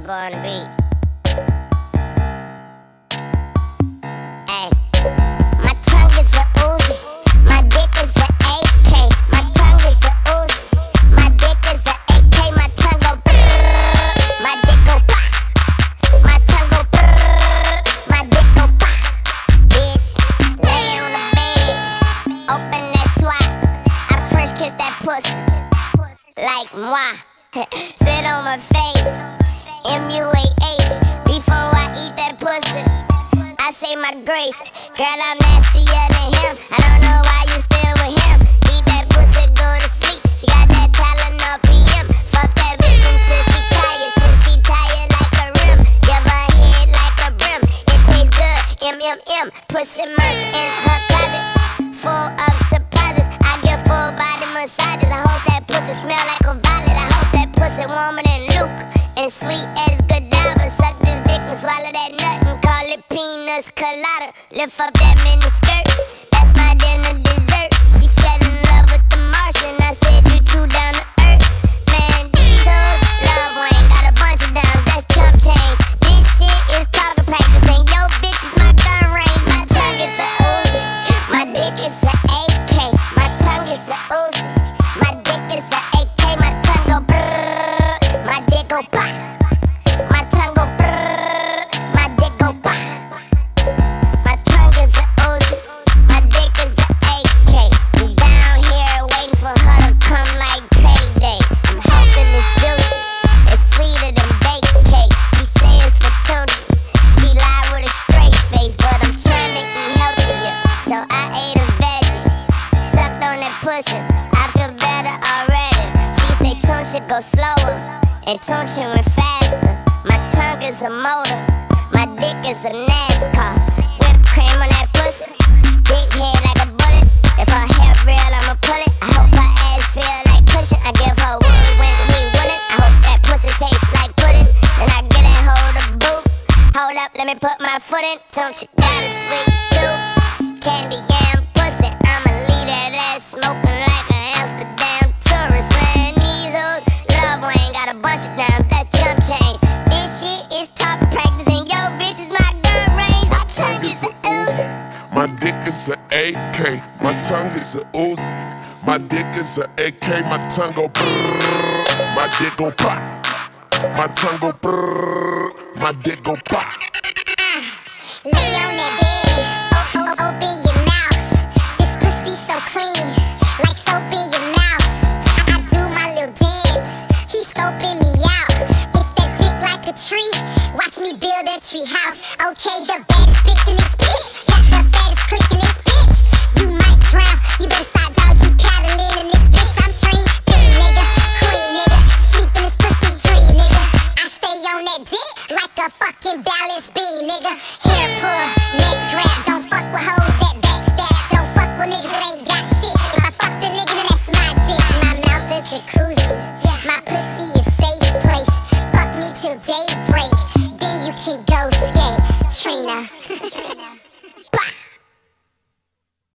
go on the beat. Ay. My tongue is a Uzi, my dick is a AK. My tongue is a Uzi, my dick is a AK. My tongue go brrrr, my dick go pop. My tongue go brrrr, my dick go pop. Bitch, lay on the bed, open that twat. I first kiss that pussy, like moi. Sit on my face, MUAH. Before I eat that pussy, I say my grace. Girl, I'm nastier than him. I don't know why you still with him. Eat that pussy, go to sleep. She got that Tylenol PM. Fuck that bitch until she tired like a rim. Give her head like a brim. It tastes good, M. Pussy must in her closet, full of surprises. I give full body massages. I hope that pussy smell like a violet. I hope that pussy warmer than Luke and sweet as Godiva. Suck this dick and swallow that nut and call it peanuts colada. Lift up that mini skirt, that's my dinner dessert. She fell in love with the Martian. I said you too down to earth. Man, these hoes love Wayne. Got a bunch of dimes, that's chump change. This shit is target practice, and yo bitch is my gun range. My tongue is a Uzi, my dick is a AK. My tongue is a Uzi, my dick is a AK. My tongue go brrrr, my dick go pop. My tongue go brrrr, my dick go pop. My tongue is a Uzi, my dick is a AK. I'm down here waiting for her to come like payday. I'm hoping it's juicy, it's sweeter than baked cake. She say it's for Tunchi, she lied with a straight face, but I'm trying to eat healthier, so I ate a veggie. Sucked on that pussy, I feel better already. She say Tunchi go slower, and Tunchi went faster. My tongue is a motor, my dick is a NASCAR. Whipped cream on that pussy, big head like a bullet. If her hair real, I'ma pull it. I hope her ass feel like cushion. I give her wood when he wouldn't. I hope that pussy tastes like pudding. Then I get that hold of boot. Hold up, let me put my foot in. Don't you got a sweet tooth? Candy yam pussy, I'ma leave that ass smoking like an Amsterdam tourist. Man, these hoes love Wayne. Got a bunch of dimes, that chump change. This shit is target practice, and yo bitch is my gun range. My tongue is a Uzi, My dick is a AK, my tongue is a Uzi. My dick is a AK, my tongue go brrrr, my dick go pop. My tongue go brrrr, my dick go pop. lay on that bed, open your mouth. This pussy so clean, like soap in your mouth. I do my little dance, he scoping me out. Get that dick like a tree, watch me build a tree house. Okay, the baddest bitch in this bitch, got the fattest click in this bitch. You might drown, you better